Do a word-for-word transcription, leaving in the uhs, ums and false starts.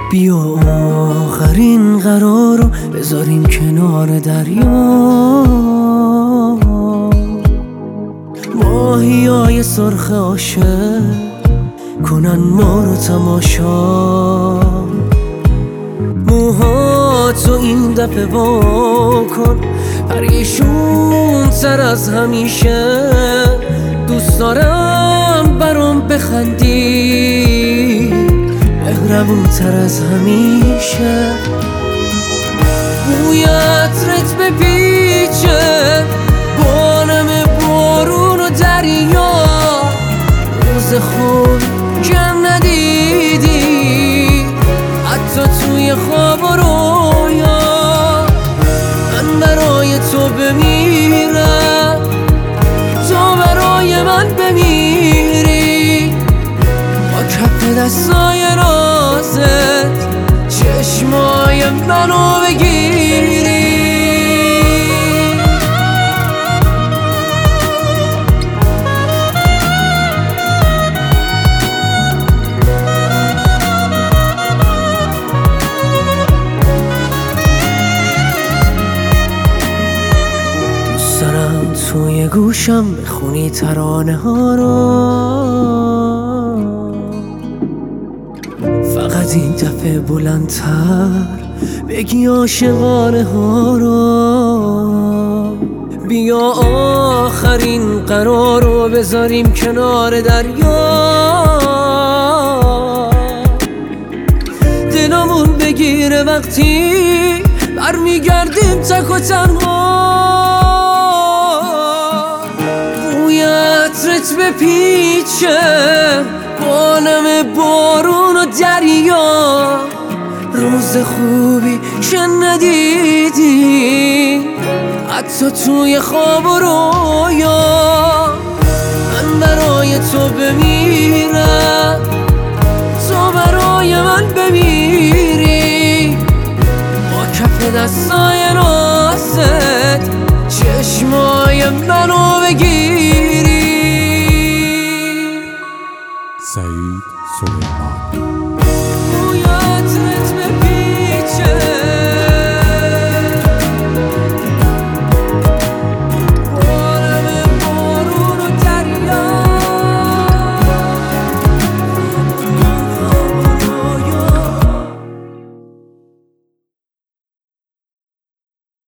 بیا آخرین قرار رو بذاریم کنار دریا، ماهیای سرخ عاشق کنن ما رو تماشا. موهاتو این دفعه وا کن، پریشون تر از همیشه. دوست دارم برام بخندی، مهربون تر از همیشه. بوی عطرت بپیچه با نم بارون و دریا، روز خوب که ندیدی حتی توی خواب و رویا. من برای تو بمیرم، تو برای من بمیری. با کف دستای نازت چشمای منو بگیری. دوست دارم توی گوشم بخونی ترانه ها رو، فقط این دفعه بلندتر بگی عاشقانه ها رو. بیا آخرین قرار رو بذاریم کنار دریا، دلمون بگیره وقتی برمیگردیم تک و تنها. بوی عطرت بپیچه با نم بارون و دریا، روز خوبی که ندیدی حتی توی خواب و رویا. من برای تو بمیرم، تو برای من بمیری. با کف دستای